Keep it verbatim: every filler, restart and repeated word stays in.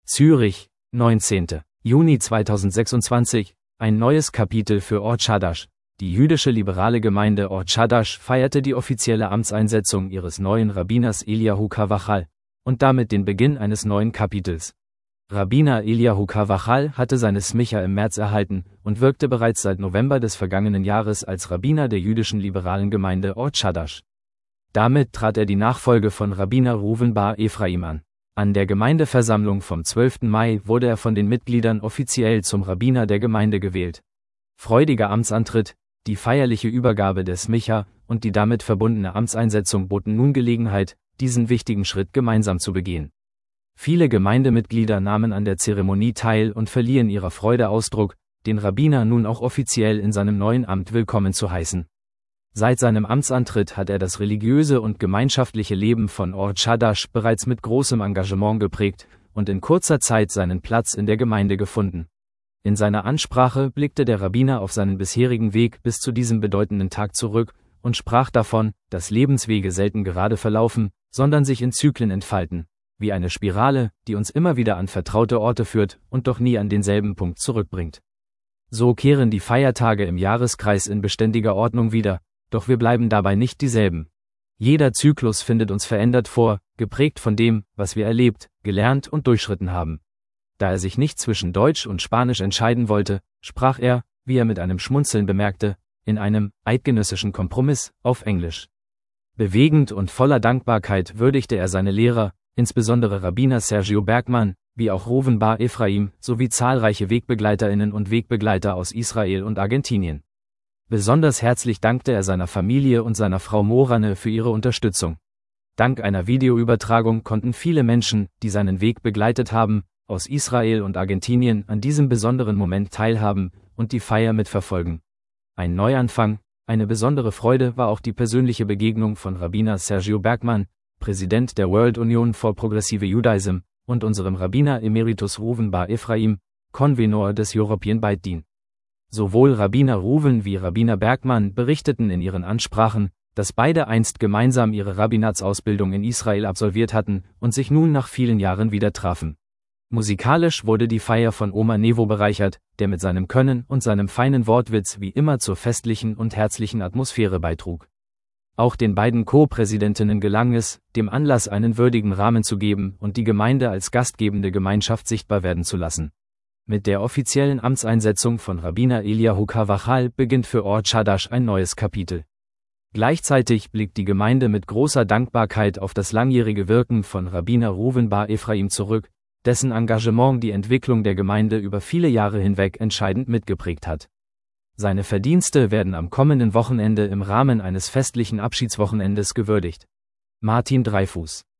Zürich, neunzehnter Juni zweitausendsechsundzwanzig, ein neues Kapitel für Or Chadash. Die jüdische liberale Gemeinde Or Chadash feierte die offizielle Amtseinsetzung ihres neuen Rabbiners Eliyahu Kavachal und damit den Beginn eines neuen Kapitels. Rabbiner Eliyahu Kavachal hatte seine Smicha im März erhalten und wirkte bereits seit November des vergangenen Jahres als Rabbiner der jüdischen liberalen Gemeinde Or Chadash. Damit trat er die Nachfolge von Rabbiner Reuven bar Ephraim an. An der Gemeindeversammlung vom zwölften Mai wurde er von den Mitgliedern offiziell zum Rabbiner der Gemeinde gewählt. Freudiger Amtsantritt, die feierliche Übergabe der Smicha und die damit verbundene Amtseinsetzung boten nun Gelegenheit, diesen wichtigen Schritt gemeinsam zu begehen. Viele Gemeindemitglieder nahmen an der Zeremonie teil und verliehen ihrer Freude Ausdruck, den Rabbiner nun auch offiziell in seinem neuen Amt willkommen zu heißen. Seit seinem Amtsantritt hat er das religiöse und gemeinschaftliche Leben von Or Chadash bereits mit großem Engagement geprägt und in kurzer Zeit seinen Platz in der Gemeinde gefunden. In seiner Ansprache blickte der Rabbiner auf seinen bisherigen Weg bis zu diesem bedeutenden Tag zurück und sprach davon, dass Lebenswege selten gerade verlaufen, sondern sich in Zyklen entfalten, wie eine Spirale, die uns immer wieder an vertraute Orte führt und doch nie an denselben Punkt zurückbringt. So kehren die Feiertage im Jahreskreis in beständiger Ordnung wieder, doch wir bleiben dabei nicht dieselben. Jeder Zyklus findet uns verändert vor, geprägt von dem, was wir erlebt, gelernt und durchschritten haben. Da er sich nicht zwischen Deutsch und Spanisch entscheiden wollte, sprach er, wie er mit einem Schmunzeln bemerkte, in einem eidgenössischen Kompromiss auf Englisch. Bewegend und voller Dankbarkeit würdigte er seine Lehrer, insbesondere Rabbiner Sergio Bergmann, wie auch Reuven bar Ephraim, sowie zahlreiche WegbegleiterInnen und Wegbegleiter aus Israel und Argentinien. Besonders herzlich dankte er seiner Familie und seiner Frau Morane für ihre Unterstützung. Dank einer Videoübertragung konnten viele Menschen, die seinen Weg begleitet haben, aus Israel und Argentinien an diesem besonderen Moment teilhaben und die Feier mitverfolgen. Ein Neuanfang, eine besondere Freude war auch die persönliche Begegnung von Rabbiner Sergio Bergmann, Präsident der World Union for Progressive Judaism, und unserem Rabbiner Emeritus Reuven bar Ephraim, Konvenor des European Beit Din. Sowohl Rabbiner Reuven wie Rabbiner Bergmann berichteten in ihren Ansprachen, dass beide einst gemeinsam ihre Rabbinatsausbildung in Israel absolviert hatten und sich nun nach vielen Jahren wieder trafen. Musikalisch wurde die Feier von Oma Nevo bereichert, der mit seinem Können und seinem feinen Wortwitz wie immer zur festlichen und herzlichen Atmosphäre beitrug. Auch den beiden Co-Präsidentinnen gelang es, dem Anlass einen würdigen Rahmen zu geben und die Gemeinde als gastgebende Gemeinschaft sichtbar werden zu lassen. Mit der offiziellen Amtseinsetzung von Rabbiner Eliyahu Kavachal beginnt für Or Chadash ein neues Kapitel. Gleichzeitig blickt die Gemeinde mit großer Dankbarkeit auf das langjährige Wirken von Rabbiner Reuven bar Ephraim zurück, dessen Engagement die Entwicklung der Gemeinde über viele Jahre hinweg entscheidend mitgeprägt hat. Seine Verdienste werden am kommenden Wochenende im Rahmen eines festlichen Abschiedswochenendes gewürdigt. Martin Dreifuß